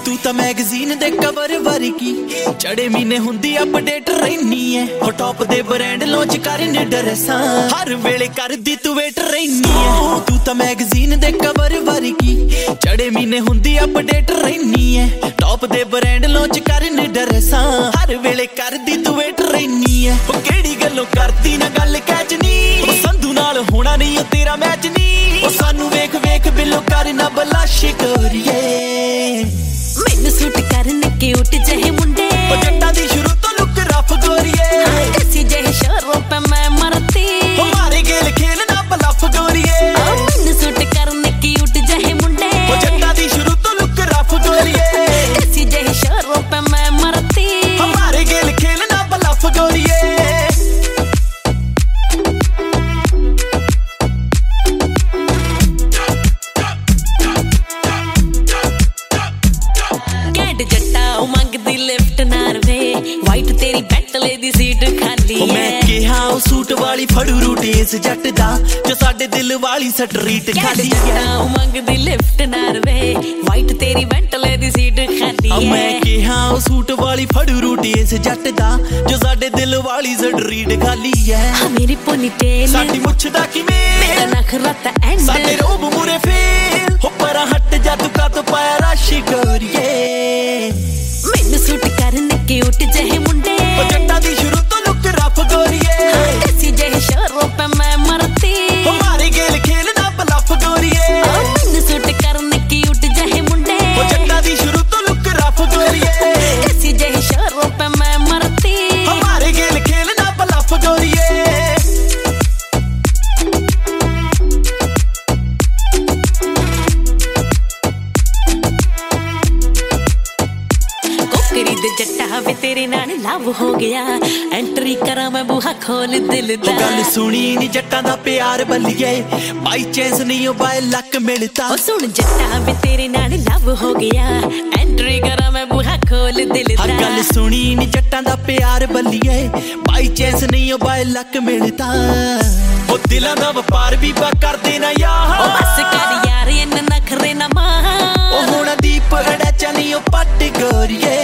तू तो मैगजीन दे कवर वर्गी चढ़े महीने हुंदी अपडेट रहनी है हो टॉप दे ब्रांड लॉन्च करने ड्रेसां हर वेले करदी तू वेट रहनी है तू तो मैगजीन दे कवर वर्गी चढ़े महीने हुंदी अपडेट रहनी है टॉप दे ब्रांड लॉन्च करने ड्रेसां हर वेले करदी तू वेट रहनी है ओ केड़ी गल्लों करदी ना गल कैचनी ओ संधू नाल होना नहीं ओ तेरा मैच नहीं ओ सानू वेख वेख बिल्लो करना बलाश करिए मैनू सूट करने क्यूट जहे मुंडे ओ जट्टा दी शुरू तो लुक रफ गोरिए कैसी जहे शोरों पे मैं मरती हमारे गेल खेलना बलफ गोरिए मैनू सूट करने क्यूट जहे मुंडे ओ जट्टा दी शुरू तो लुक रफ गोरिए कैसी जहे शोरों पे मैं मरती हमारे गेल खेलना बलफ गोरिए मंगदी लिफ्ट नारवे वाइट तेरी बेंटले दी सीट खाली है मैं कहा ओ सूट वाली फड़ू रूट इस जट दा जो साडे दिल वाली स्ट्रीट खाली है मंगदी लिफ्ट नारवे वाइट तेरी बेंटले दी सीट खाली है मैं कहा ओ सूट वाली फड़ू रूट इस जट दा जो साडे दिल वाली स्ट्रीट खाली है मेरी पोनी टेल साडी मुछ दा किवें मेरा नखरा ता एंड साडे रोब मुरे फेल हो पर हट जा तू का तो पाया राशि गोरिए मैनू सूट करने क्यूट जहे मुंडे ओ जट्टा दी शुरू तो लुक रफ गोरिए कैसी जहे शोरों पे मैं मरती हमारे गेल खेलना बलफ गोरिए मैनू सूट करने क्यूट जहे मुंडे ओ जट्टा दी शुरू तो लुक रफ गोरिए कैसी जहे शोरों पे मैं मरती हमारे गेल खेलना बलफ गोरिए जट्टा वे तेरे नाल लव हो गया एंट्री करा मैं बूहा खोल दिल दा गल सुनी नी जट्टां दा प्यार बल्लिए बाई चांस नहीं ओ बाय लक मिलता ओ सुन जट्टा वे तेरे नाल लव हो गया एंट्री करा मैं बूहा खोल दिल दा गल सुनी नी जट्टां दा प्यार बल्लिए बाई चांस नहीं ओ बाय लक मिलता ओ दिलां दा व्यापार भी बा कर देना यार ओ बस कर यार इन नखरे ना मां ओ हुण दीप अड़ा चनी ओ पट गोरिए